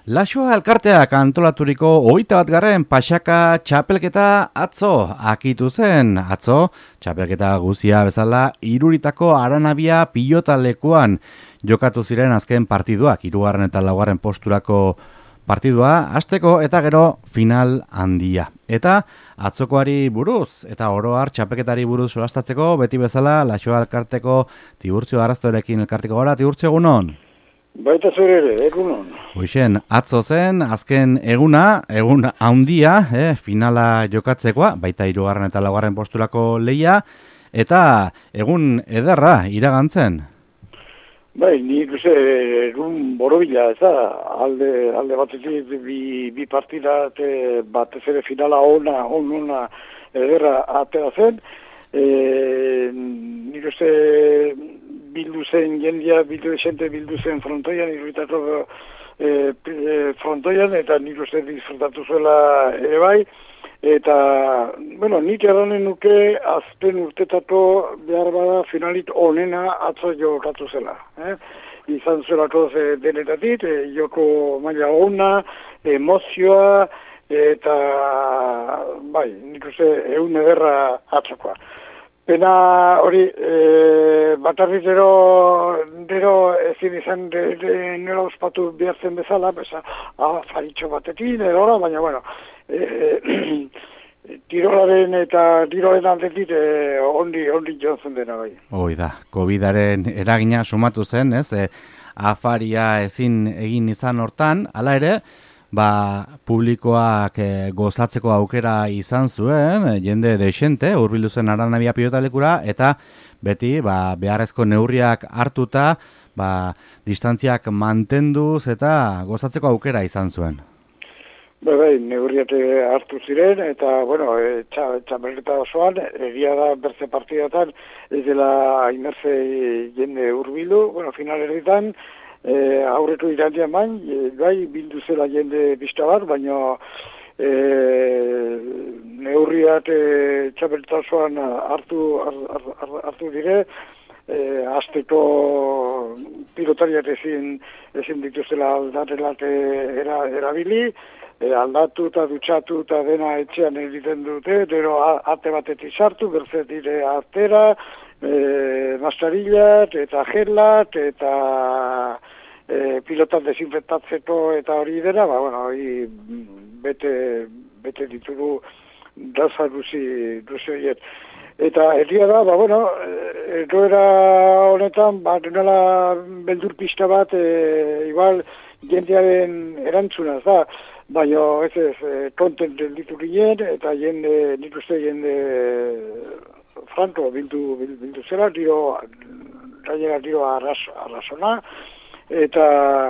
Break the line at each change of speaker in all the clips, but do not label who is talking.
Laxoa elkarteak antolaturiko 21. Pasaka txapelketa atzo akitu zen. Atzo, txapelketa guzia bezala, Iruritako Aranabia pilota lekuan jokatu ziren azken partiduak, 3. eta 4. posturako partidua, hasteko eta gero final handia. Eta atzokoari buruz, eta oro har txapelketari buruz solastatzeko, beti bezala, Laxoa elkarteko Tiburtzio Arrastorekin elkarteko gara. Tiburtzio, egunon?
Baita zer ere, egunon.
Hoixen, atzo zen, azken egun handia, finala jokatzekoa, baita 3. eta 4. posturako lehia, eta egun ederra iragantzen.
Bai, nik uste egun borobila, ez da, alde batetik bi partida, batez ere finala ona ederra atera zen, nik uste bildu zen jendia, bildu zen frontoian, Iruritako frontoian, eta nik uste disfrutatu zuela ere bai, eta, bueno, nik erranen nuke azken urtetako behar bada finalit onena atzo jokatu zela. Izan zuelako denetatik, joko maila ona, emozioa, eta, bai, nik uste egun ederra atzokoa. Pena hori, batarriz dero ezin izan nera ospatu behartzen bezala, faritxo batekin, edora, baina, bueno, tirolaren aldetik ondi joan dena bai.
Hoi da, COVID-aren eragina sumatu zen, ez? Afaria ezin egin izan hortan, hala ere, publikoak gozatzeko aukera izan zuen, jende desente, hurbildu zen Aranabia pilotalekura, eta beti beharrezko neurriak hartuta, distantziak mantenduz eta gozatzeko aukera izan zuen.
Bai, neurriak hartu ziren, eta, bueno, txapelketa osoan, egia da berze partidatan, ez dela ainerze jende hurbildu, bueno, final erditan, aurreko irantian bain, bai, bildu zela jende pista bat, baina neurriak txapelketa osoan hartu dire, hasteko pilotariak ezin dituzela aldatelat erabili, aldatu eta dutxatu eta dena etxean egiten dute, gero ate batetik sartu, berzetire artera, mascarillat eta gelat eta pilotan desinfektatzeko eta hori dena, hori bete ditugu gauza guzi horiek. Eta egia da, egoera honetan, denala beldur pista bat, igual jendearen erantzuna, da, baina ez kontent ditu ginen, eta nik uste jende franko bildu zela, diro arrazona, eta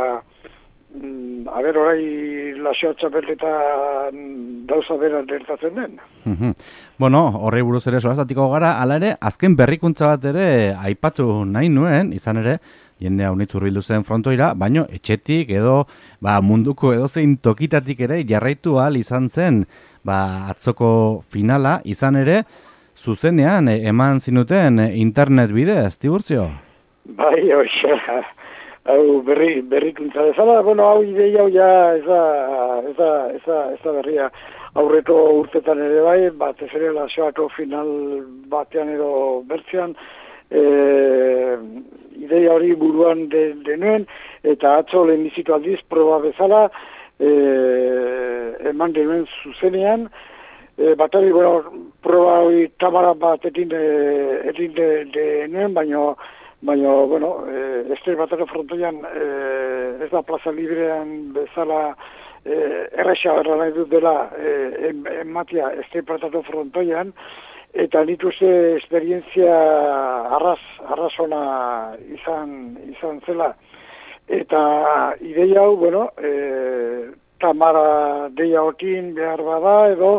orai Laxoa txapelketa gauza bera gertatzen den.
Bueno, horri buruz ere solastatiko gara, hala ere, azken berrikuntza bat ere aipatu nahi nuen, izan ere, jende haunitz hurbildu zen frontoira, baino etxetik edo munduko edozein tokitatik ere jarraitu ahal izan zen atzoko finala, izan ere, zuzenean eman zinuten internet bidez, Tiburtzio?
Bai, hau berrikuntza bezala, hau ideia hau ja ez da berria aurreko urtetan ere bai, batez ere Laxoako final batean edo bertzean, ideia hori buruan denuen, eta atzo lehenbizitu aldiz proba bezala eman denuen zuzenean, batari, proba hori kamara bat etin denuen, baina, Ester Batako frontoian ez da plaza librean bezala erresa berra nahi dut dela ematia Ester Batako frontoian, eta nik uste esperientzia arrazona izan zela. Eta ideia hau, kamara deia hokin behar bada, edo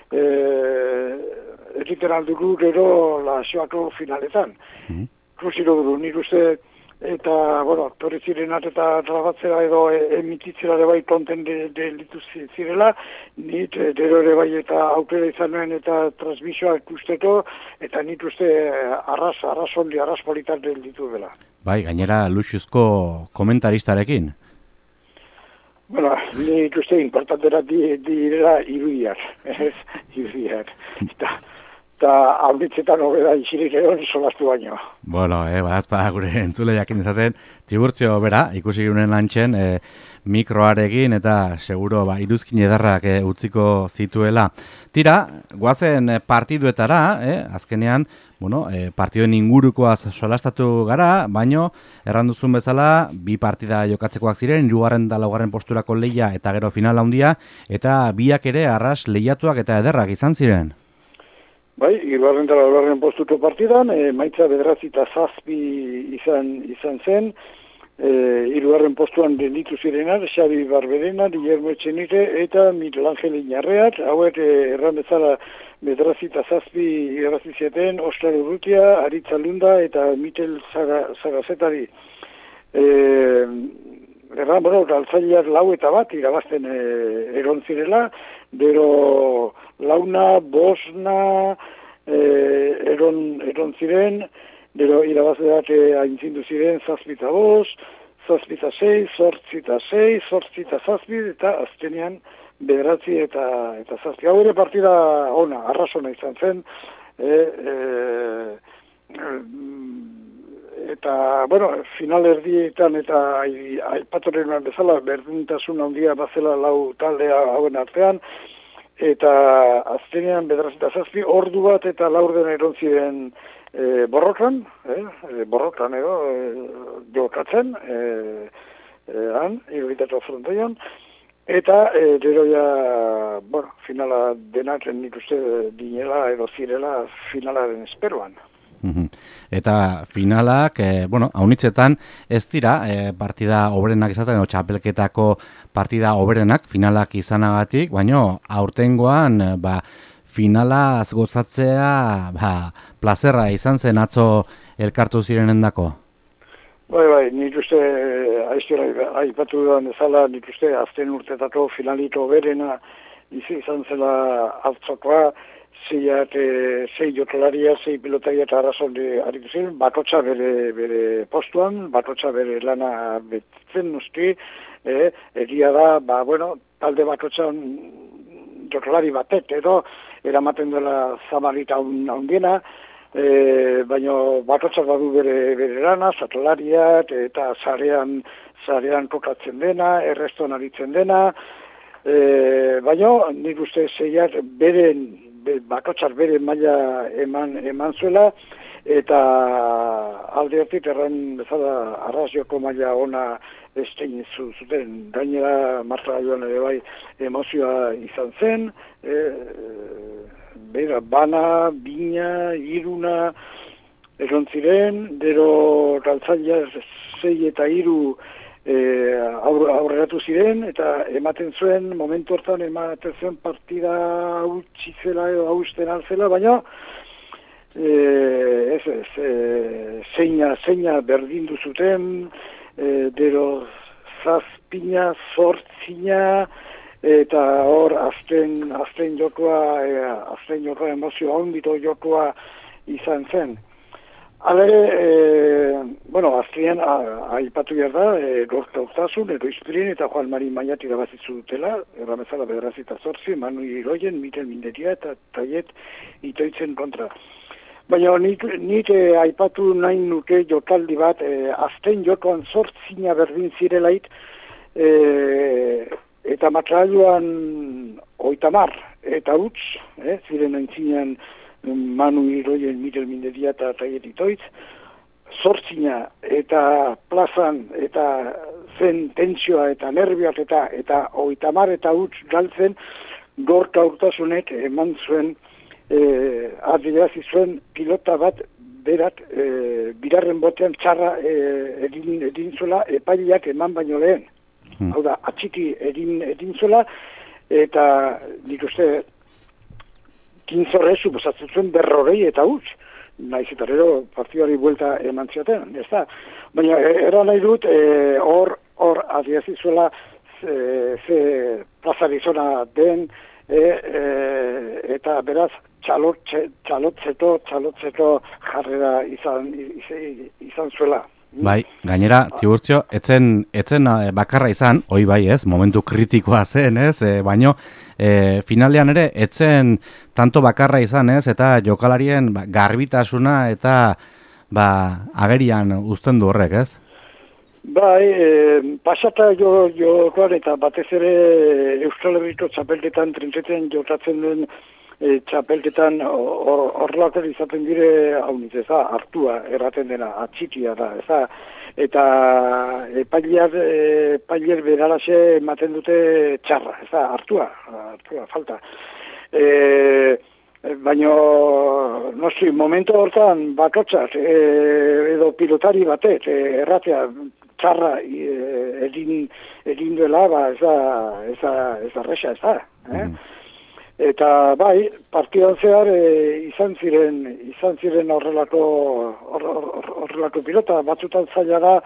egiten aldugu gero Laxoako finaletan. Kruziro duru, nik uste, eta, torri zirenat eta trabatzera edo emititzera ere bai konten delitu zirela, nik dero ere bai eta aukera izan nuen eta transmisioa ikusteko, eta nik uste arraz politar delitu dela.
Bai, gainera luxuzko komentaristarekin.
Bueno, ni ikuste importantera direla irudiak, ez, irudiak. Eta haunitzetan hobeda isirik egon solastu baino.
Bueno, badazpa gure entzule jakin izaten, Tiburtzio bera, ikusi guren lantxen, mikroarekin eta seguro iruzkin edarrak utziko zituela. Tira, guazen partiduetara, azkenean, partiduen ingurukoaz solastatu gara, baino, erranduzun bezala, bi partida jokatzekoak ziren, 3. eta 4. posturako lehia eta gero final handia, eta biak ere arras lehiatuak eta ederrak izan ziren.
Bai, 3. eta 4. postuko partidan, maitza 9-7 izan zen, 3. postuan delitu zirenak, Xabi Barberena, Guillermo Etxenite eta Miguel Angel Iñarreat, hauek erran bezala 9-7 irabazi zieten, Oskar Urrutia, Aritza Lunda eta Mikel Zagazetari. Erran, galtzaileak 4-1 irabazten egon zirela, gero launa, bosna, eron ziren, gero irabazleak aintzindu ziren 7-5, 7-6, 8-6, 8-7, eta azkenean 9 eta 7. Hau ere partida ona, arrasona izan zen, eta, final erdietan eta aipatoren bezala berdintasun handia bazela 4 taldea hauen artean, eta azkenean 9-7 ordu bat eta 4 eron ziren borrokan jokatzen, iruditatu frontoian, eta gero finala denak nik uste dinela edo zirela finalaren esperoan.
Eta finalak, haunitzetan ez dira partida oberenak izaten, txapelketako partida oberenak finalak izanagatik, baino aurtengoan finalaz gozatzea plazerra izan zen atzo elkartu zirenendako.
Bai, nik uste aipatu dudan ezala, nik uste azten urtetako finalito oberena izan zela altzokoa, 6 jokalaria, 6 pilotaria eta arrazonde aritu ziren, bakotxa bere postuan, bakotxa bere lana betzen noski, egia da, talde bakotxan jokalari batek edo, eramaten dela zamarita handiena, baina bakotxak badu bere lana, zatalariak eta zarean kokatzen dena, erreston aritzen dena, baina nik uste zeiak bakotxak bere maila eman zuela, eta aldeatik erran bezala arrazioko maila ona estein zuten. Gainera martra joan ere bai emozioa izan zen, bana, bina, iruna egon ziren, gero galtzaileak 6 eta 3 aurreratu ziren, eta ematen zuen, momentu hortan ematen zuen partida hautsi zela edo hausten alzela, baina zeina berdindu zuten, gero 7, 8, eta hor azten jokoa emozio handito jokoa izan zen. Alere, azkenean aipatu behar da, Gorka Urtasun, edo Izpirien eta Juan Mari Mañat irabazitzu dutela, erramezala 9-8, Manu Iroien, Mikel Minderia eta Taiet Itoitzen kontra. Baina nik aipatu nahi nuke jokaldi bat, azten jokoan 8 berdin zirelait, eta matrailuan 30 eta huts, ziren aintzinean Manu Iroien, Mikel Minderia eta Taiet Itoitz, 8 eta plazan eta zen tentsioa eta nervioak eta 30 eta huts galtzen, Gorka Urtasunek eman zuen, adirazi zuen pilota bat berak bigarren botean txarra edin zuela epaileak eman baino lehen. Hau da, atxiki edin zuela, eta nik uste 15 horre suposatzen zuen 40 eta huts. Naiz eta gero partidari buelta eman zioten, ez da. Baina era nahi dut, hor adirazi zuela ze plazarizona den, eta beraz txalotzeto jarrera izan zuela.
Bai, gainera, Tiburtzio, etzen bakarra izan, hoi bai ez, momentu kritikoa zen ez, baino, finalean ere, etzen tanto bakarra izan ez, eta jokalarien garbitasuna eta agerian uzten du horrek ez?
Bai, pasata jokoan eta batez ere Euskal Herriko txapelketan trinketean jokatzen den txapelketan horrelako izaten dire haunitz, hartua erraten dena, atxikia da, eta epailer beralaxe ematen dute txarra, hartua, falta. Baina, noski, momentu hortan bakotzat, edo pilotari batek, erratea, txarra egin duela, ez arrexa, Eta bai, partidan zehar izan ziren horrelako pilota, batzutan zaila da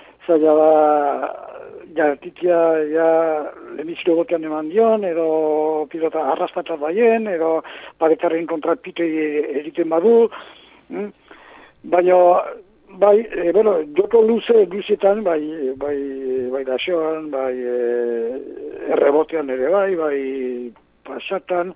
jartitia lemizko gotean eman dion, edo pilota arrastatzat baien, edo paretarren kontrapite egiten badu, baina bai, joko luzetan, bai daxoan, bai errebotean ere bai pasatan,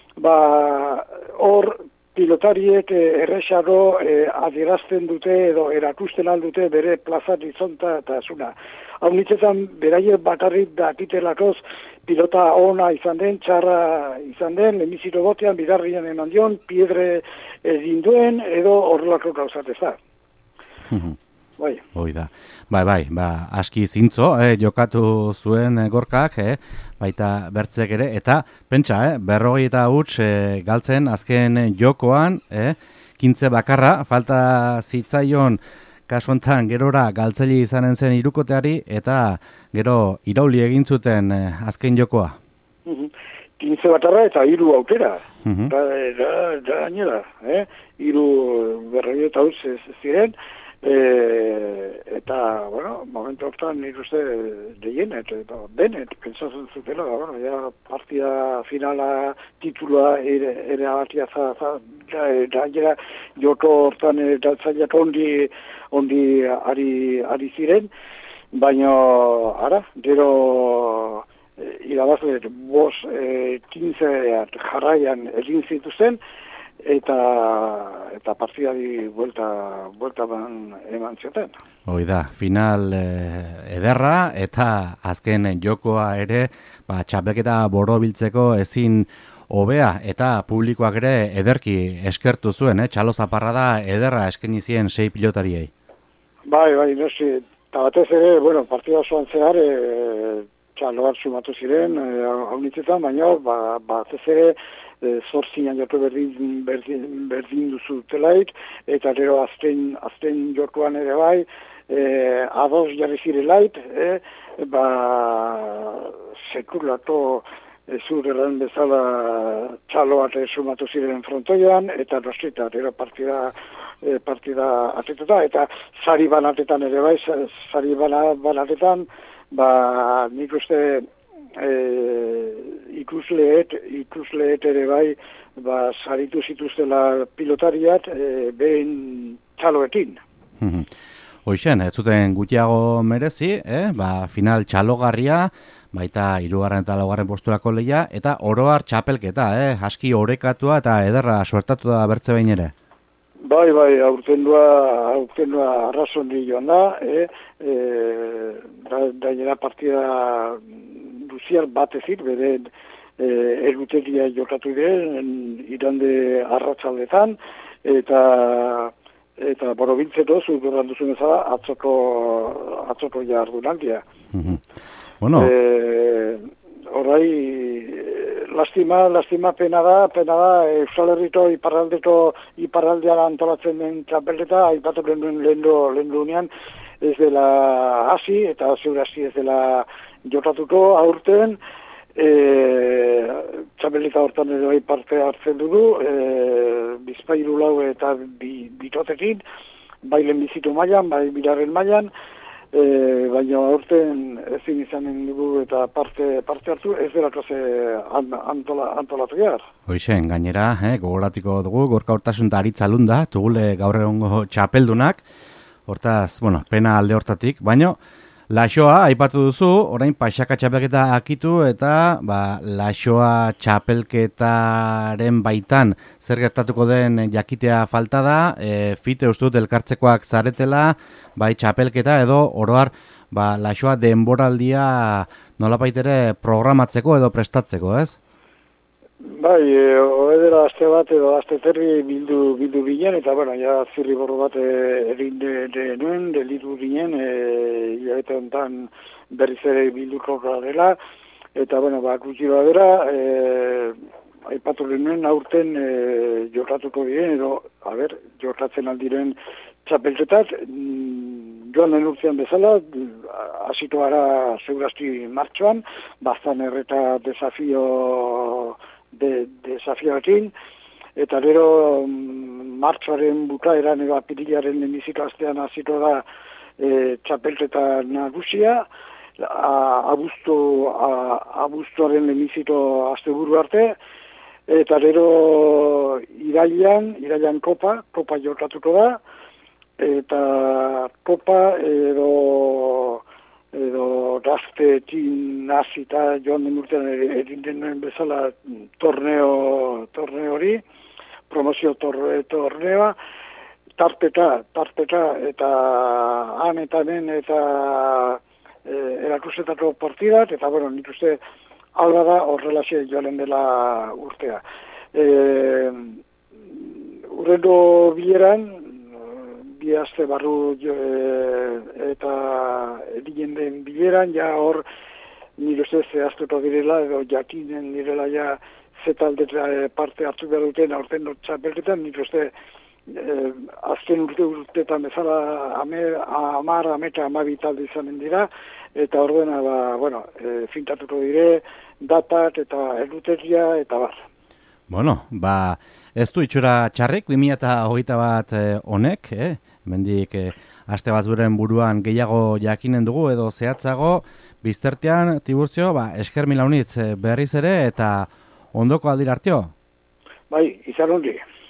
hor pilotariek erresago adierazten dute edo erakusten aldute bere plazat izontasuna. Hau nitzetan beraie bakarrik dakitelakoz pilota ona izan den, txarra izan den, lemizito botean, bidarrian eman dion, piedre egin duen edo horrelako gauzat ez da. Bai.
Oida. Bai, aski zintzo, jokatu zuen Gorkak, baita bertzek ere, eta pentsa, 50 galtzen azken jokoan, 15 bakarra, falta zitzaion kasu honetan gerora galtzaile izanen zen hirukoteari, eta gero irauli egin zuten azken jokoa.
15 bakarra eta 3 aukera. Gainera, 3 berroi eta ziren, eta, momentu hortan nik uste deienet, benet, pentsatzen zutela, partida finala, titulua ere abatia gainera joko hortan galtzaileak ondi ari ziren, baina, gero irabazle 15 jarraian egin zituzen, eta partidari buelta eman zioten.
Hoi da, final ederra eta azken jokoa ere txapelketa borobiltzeko ezin hobea eta publikoak ere ederki eskertu zuen, txalo zaparra da ederra eskaini zien 6 pilotariei.
Bai, noski, eta batez ere, partida osoan zehar txaloak sumatu ziren, haunitzetan, baina batez ere zorzinan joko berdin duzu telait, eta gero azten jokoan ere bai, ados jarri zirelait, sekulako zurren bezala txaloak sumatu ziren frontoian, eta nostita, gero partida atetuta, eta sari banatetan ere bai, sari banatetan, nik uste ikusleet ere bai, saritu zituztela pilotariat behin txaloekin.
Hoixen, ez zuten gutiago merezi, final txalogarria, baita 3. eta 4. posturako lehia, eta oroar txapelketa, aski orekatua eta ederra suertatu da bertze behin ere.
Bai, aurtendua arrazondi joan da, gainera partida duziar batezit, bere egutegia jokatu diren, irande arratsaldetan, eta borobiltzeto, zurduran duzun ezala, atzoko jardunaldia. Horai, lastima pena da Euskal Herriko iparraldean antolatzen den txapelketa, aipatu lehen unean, ez dela hasi, eta ziurazki ez dela jokatuko aurten, txapelketa hortan ere parte hartzen dugu, Bizpahiru lau eta bitotekin, bai lehenbizitu mailan, bai bigarren mailan, baina aurten ezin izanen dugu eta parte hartu, ez delako ze antolatu behar.
Hoixen, gainera, gogoratiko dugu, Gorka Hortasun da Aritz Alunda, tugule gaur egongo txapeldunak, Hortaz, bueno, pena alde hortatik, baino Laxoa aipatu duzu, orain Paxaka txapelketa akitu eta Laxoa txapelketaren baitan zer gertatuko den jakitea falta da, fite uste dut elkartzekoak zaretela, bai txapelketa edo oroar Laxoa denboraldia nolapait ere programatzeko edo prestatzeko, ez?
Bai, hoedera aste bat edo aste terri bildu ginen, eta bueno, ja zirriborro bat egin denuen, delitu ginen, hilabete honetan berriz ere bilduko dela, eta bueno, gutxi badera, aipatu genuen aurten jokatuko diren, edo, jokatzen aldiren txapelketak, joan den urtean bezala, hasiko gara segurazki martxoan, bastan erreta desafioekin, eta gero martxoaren bukaeran edo apirilaren lehenbiziko astean hasiko da txapelketa nagusia, abuztuaren lehenbiziko asteburu arte, eta gero irailan kopa jokatuko da, eta kopa edo gazteekin hasita joan den urtean egin denuen bezala torneo hori, promozio torneoa, tarteka eta han eta hemen eta erakusetako partidak, eta bueno, nik uste alba da horrelaxe joan dela urtea. Urrendo bileran, bi aste barru eta egin den bileran, ja hor nire ustez zehaztuko direla, edo jakinen direla ja zetalde parte hartu behar duten aurten txapelketan, nire uste azken urteetan bezala 10 talde izanen dira, eta ordena fintatuko dire, datak eta eluteria eta bar.
Bueno, ez du itxura txarrik, 2021 honek, mendik aste bat zuren buruan gehiago jakinen dugu edo zehatzago, biztertean, Tiburtzio, esker mila unitz berriz ere eta ondoko aldir arteo?
Bai, izan ongi.